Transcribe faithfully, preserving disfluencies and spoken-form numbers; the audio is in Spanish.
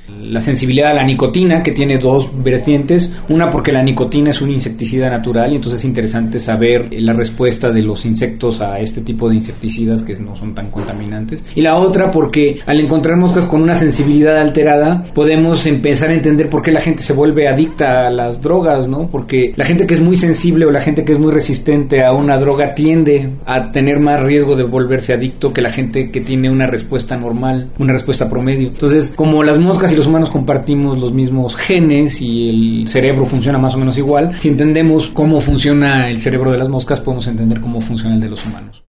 la sensibilidad a la nicotina, que tiene dos vertientes. Una, porque la nicotina es un insecticida natural y entonces es interesante saber la respuesta de los insectos a este tipo de insecticidas que no son tan contaminantes. Y la otra, porque al encontrar moscas con una sensibilidad alterada, podemos empezar a entender por qué la gente se vuelve adicta a las drogas, ¿no? Porque la gente que es muy sensible o la gente que es muy resistente a una droga tiende a tener más riesgo de volverse adicto que la gente que tiene una respuesta normal, una respuesta promedio. Entonces, como las moscas y los humanos compartimos los mismos genes y el cerebro funciona más o menos igual, si entendemos cómo funciona el cerebro de las moscas, podemos entender cómo funciona el de los humanos.